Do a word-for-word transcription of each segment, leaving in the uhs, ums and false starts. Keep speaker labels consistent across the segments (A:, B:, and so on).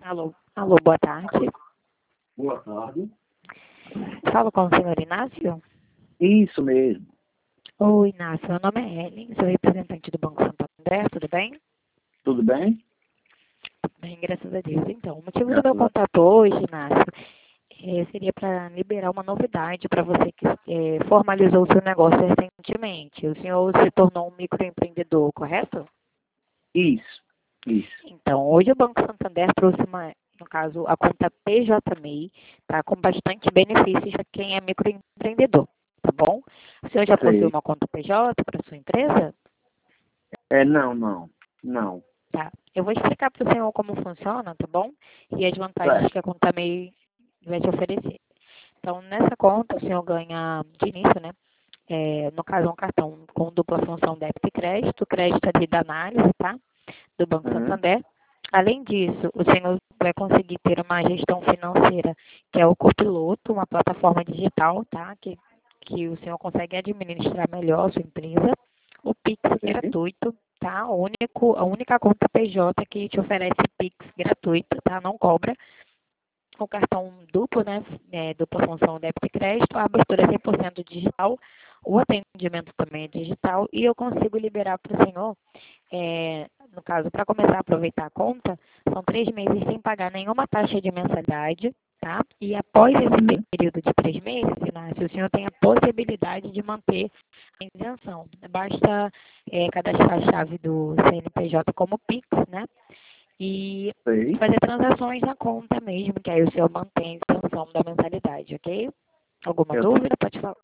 A: Alô, alô, boa tarde.
B: Boa tarde.
A: Falo com o senhor Inácio?
B: Isso mesmo.
A: Oi, Inácio, meu nome é Ellen, sou representante do Banco Santander, tudo bem?
B: Tudo bem?
A: Tudo bem, graças a Deus. Então, o motivo do meu
B: Graças a
A: contato hoje, Inácio, eh, seria para liberar uma novidade para você que eh, formalizou o seu negócio recentemente. O senhor se tornou um microempreendedor, correto?
B: Isso. Isso.
A: Então, hoje o Banco Santander trouxe uma, no caso, a conta P J M E I, tá, com bastante benefícios para quem é microempreendedor, tá bom? O senhor já possui
B: Sei.
A: uma conta P J para sua empresa?
B: É, não, não. Não.
A: Tá. Eu vou explicar para o senhor como funciona, tá bom? E as vantagens
B: Certo.
A: que a conta M E I vai te oferecer. Então, nessa conta, o senhor ganha de início, né? É, no caso, um cartão com dupla função débito e crédito, crédito ali da análise, tá? Do Banco
B: Uhum.
A: Santander. Além disso, o senhor vai conseguir ter uma gestão financeira, que é o Copiloto, uma plataforma digital, tá? Que, que o senhor consegue administrar melhor a sua empresa. O Pix
B: Sei.
A: gratuito, tá? O único, a única conta P J que te oferece Pix gratuito, tá? Não cobra. O cartão duplo, né? É, dupla função débito e crédito, a abertura é cem por cento digital, o atendimento também é digital e eu consigo liberar para o senhor, é, no caso, para começar a aproveitar a conta, são três meses sem pagar nenhuma taxa de mensalidade, tá? E após esse
B: Uhum.
A: período de três meses, Inácio, o senhor tem a possibilidade de manter a isenção. Basta é, cadastrar a chave do C N P J como Pix, né? E
B: Sei.
A: fazer transações na conta mesmo, que aí o senhor mantém a isenção da mensalidade, ok? Alguma
B: Eu tô...
A: dúvida? Pode falar.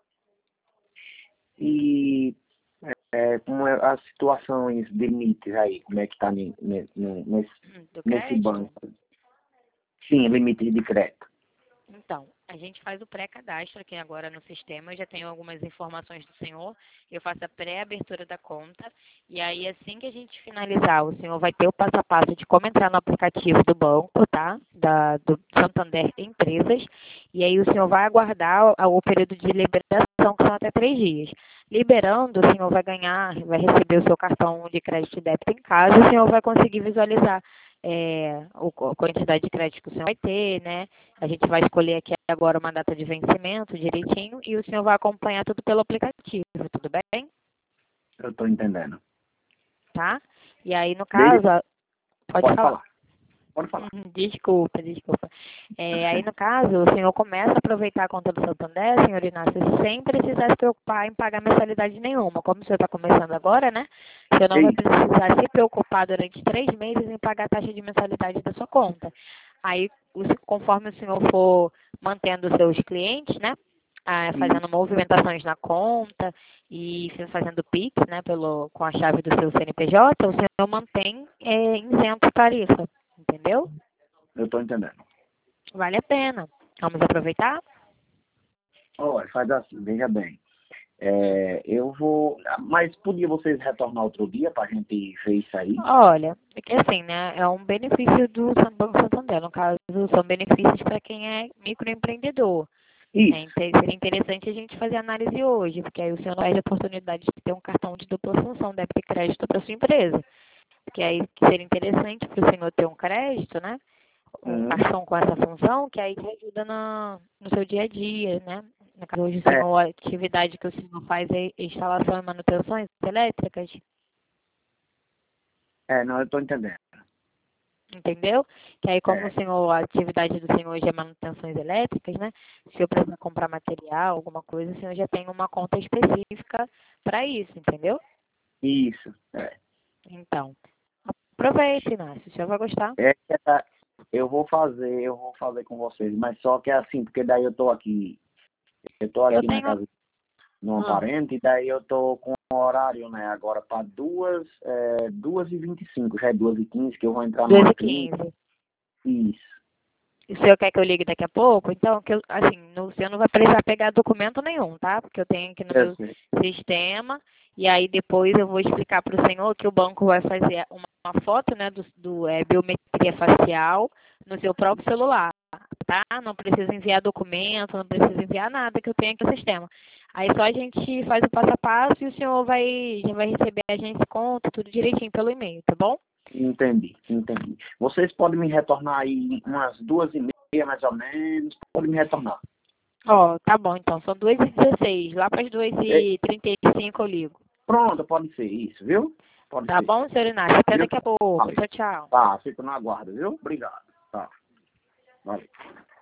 B: E é, como é as situações de limites aí? Como é que tá ne- ne- ne- nesse,
A: Hum, Do
B: nesse
A: crédito?
B: banco? Sim, limite de crédito.
A: Então, a gente faz o pré-cadastro aqui agora no sistema. Eu já tenho algumas informações do senhor. Eu faço a pré-abertura da conta. E aí, assim que a gente finalizar, o senhor vai ter o passo a passo de como entrar no aplicativo do banco, tá? Da, do Santander Empresas. E aí, o senhor vai aguardar o, o período de liberação, que são até três dias. Liberando, o senhor vai ganhar, vai receber o seu cartão de crédito e débito em casa. O senhor vai conseguir visualizar é, o, a quantidade de crédito que o senhor vai ter, né? A gente vai escolher aqui agora uma data de vencimento direitinho e o senhor vai acompanhar tudo pelo aplicativo, tudo bem?
B: Eu tô entendendo.
A: Tá? E aí, no
B: Desde...
A: caso, a- pode
B: Pode
A: falar.
B: falar. Pode falar.
A: Uhum, Desculpa, desculpa. É, aí, no caso, o senhor começa a aproveitar a conta do Santander, senhor Inácio, sem precisar se preocupar em pagar mensalidade nenhuma. Como o senhor está começando agora, né? O senhor
B: É
A: não vai
B: isso.
A: precisar se preocupar durante três meses em pagar a taxa de mensalidade da sua conta. Aí, o- conforme o senhor for mantendo os seus clientes, né? Ah, fazendo
B: Isso.
A: movimentações na conta e fazendo Pix, né, pelo, com a chave do seu C N P J, o senhor mantém é, isento a tarifa, entendeu?
B: Eu tô entendendo.
A: Vale a pena. Vamos aproveitar?
B: Olha, faz assim, veja bem.
A: Hum.
B: É, eu vou. Mas podia vocês retornar outro dia para a gente ver isso aí?
A: Olha, é que assim, né? É um benefício do San- Banco Santander. No caso, são benefícios para quem é microempreendedor. É,
B: Isso.
A: inte- seria interessante a gente fazer análise hoje, porque aí o senhor não perde a oportunidade de ter um cartão de dupla função, débito e crédito para sua empresa. Porque aí seria interessante para o senhor ter um crédito, né? Um
B: Uhum.
A: cartão com essa função, que aí te ajuda na, no seu dia a dia, né? No caso, hoje o
B: É,
A: senhor, a atividade que o senhor faz é instalação e manutenções elétricas,
B: é, não, eu estou entendendo.
A: entendeu? Que aí, como o
B: É,
A: senhor, a atividade do senhor hoje é manutenções elétricas, né? Se eu precisar comprar material, alguma coisa, o senhor já tem uma conta específica para isso, entendeu?
B: isso. É,
A: Então, aproveite, Inácio, o senhor vai gostar.
B: é, é, eu vou fazer, eu vou fazer com vocês, mas só que é assim, porque daí eu estou aqui, eu estou
A: Eu
B: aqui na
A: tenho.
B: casa de uma
A: Ah,
B: parente, e daí eu estou com um horário, né, agora para duas, é, duas e vinte e cinco, já é duas e quinze, que eu vou entrar
A: duas
B: numa
A: e
B: clínica.
A: quinze.
B: Isso.
A: O senhor quer que eu ligue daqui a pouco? Então, que eu, assim, no, o senhor não vai precisar pegar documento nenhum, tá? Porque eu tenho aqui no
B: Eu
A: meu
B: sei.
A: sistema, e aí depois eu vou explicar para o senhor que o banco vai fazer uma, uma foto, né, do, do é, biometria facial no seu próprio celular, tá? Não precisa enviar documento, não precisa enviar nada que eu tenho aqui no sistema. Aí só a gente faz o passo a passo e o senhor vai, já vai receber a agência conta, tudo direitinho pelo e-mail, tá bom?
B: Entendi, entendi. Vocês podem me retornar aí umas duas e meia, mais ou menos. Podem me retornar.
A: Ó, tá bom, então. São duas e dezesseis. Lá para as duas
B: Ei,
A: e trinta e cinco eu ligo.
B: pronto, pode ser isso, viu? Pode
A: Tá
B: ser.
A: bom, senhor Inácio? Até
B: Viu?
A: daqui a pouco.
B: Valeu.
A: Tchau, tchau.
B: Tá, fico no aguardo, viu? Obrigado. Tá, valeu.